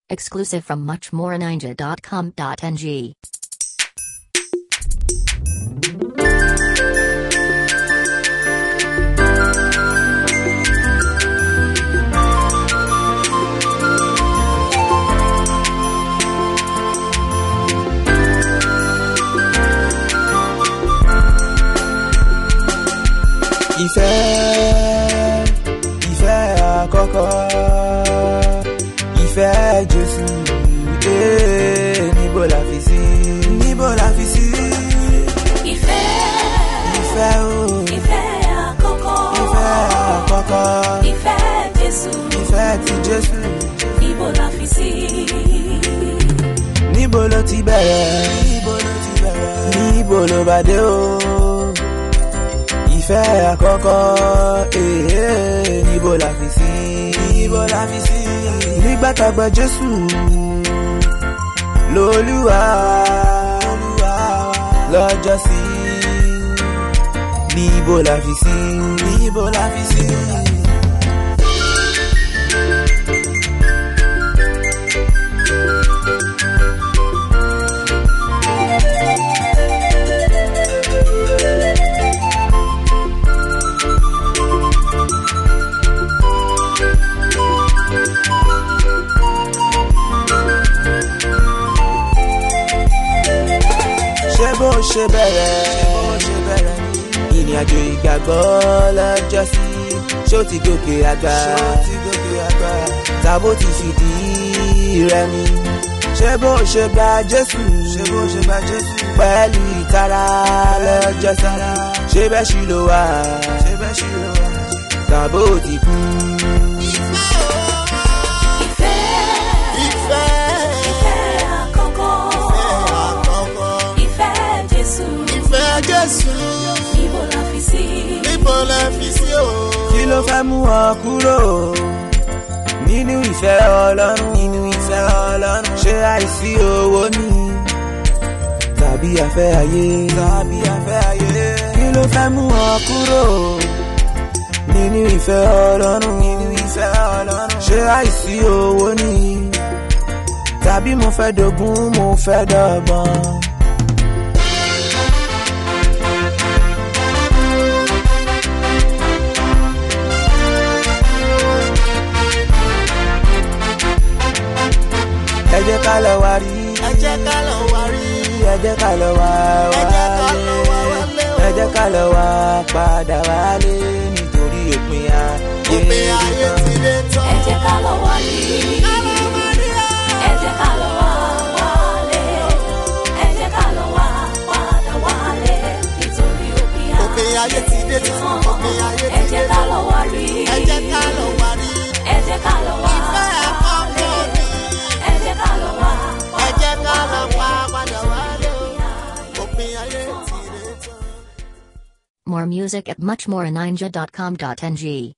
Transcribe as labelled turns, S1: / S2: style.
S1: Exclusive from muchmoreninja.com.ng.
S2: Ìfẹ́ àkọ́kọ́, ìfẹ́ Jésù, níbo la fi sí, níbo la fi sí.
S3: Ìfẹ́ àkọ́kọ́, ìfẹ́ Jésù,
S2: ìfẹ́ ti Jésù,
S3: níbo la fi sí.
S2: Níbo ló ti bẹ̀rẹ̀, níbo ló bá dé o. Ìfẹ́ àkọ́kọ́, níbo la fi sí, níbo la fi sí. Nígbà tá gbà Jésù lólúwa lọ́jọ́sí, níbo la fi sí, níbo la fi sí. Bó ṣe bẹ̀rẹ̀ ìrìn àjò ìgbàgbọ́ lọ́jọ́sí, ṣó ti gòkè àgbà tàbó ti fìdí rẹmi. Ṣé bó ṣe gba Jésù pẹ̀lú ìtara lọ́jọ́sí, ṣé bẹ́ẹ̀ ṣì ló wà tàbó ti kú.
S4: Jésù,
S3: níbo la fi sí,
S4: níbo la fi sí o.
S2: Kí ló fẹ́ mú ọ kúrò nínú ìfẹ́ Ọlọ́run, ṣé àìsí owó ni tàbí afẹ́ ayé, kí ló fẹ́ mú ọ kúrò nínú ìfẹ́ Ọlọ́run, ṣé àìsí owó ni tàbí mo fẹ́ dogun mo fẹ́ dọ́gbọ́n. Ẹ jẹ́ ká lọ wá rí,
S4: ẹ jẹ́ ká lọ wá rí,
S2: ẹ jẹ́ ká lọ wá wálé, ẹ jẹ́ ká lọ wá padà wálé nítorí òpin ayé
S4: ti dé tán.
S3: Ẹ jẹ́ ká lọ wá rí, ẹ jẹ́ ká lọ wá wálé, ẹ jẹ́ ká lọ wá padà wálé nítorí òpin
S4: ayé ti dé tán.
S3: Ẹ jẹ́ ká lọ wá rí,
S4: ẹ jẹ́ ká lọ wá rí,
S3: ẹ jẹ́ ká lọ wá wálé, ẹ jẹ́ ká lọ wá
S4: padà wálé òpin ayé ti dé tán.
S1: More music at muchmoreninja.com.ng.